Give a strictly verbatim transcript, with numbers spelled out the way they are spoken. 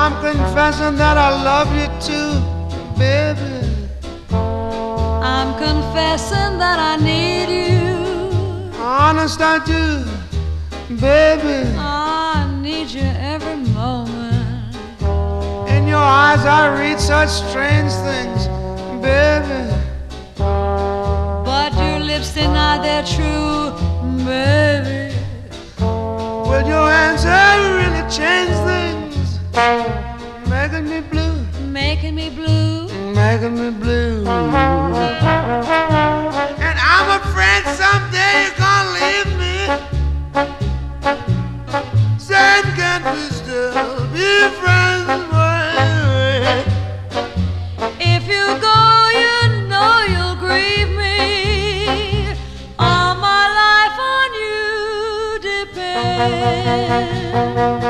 I'm confessing that I love you too, baby. I'm confessing that I need you. Honest I do, baby. I need you every moment. In your eyes I read such strange things, baby. But your lips deny their true, baby. Will your answer really change things? Making me blue, Making me blue, making me blue. And I'm afraid someday you're gonna leave me. Said can't we still be friends? Boy? if you go, you know you'll grieve me. All my life on you depends.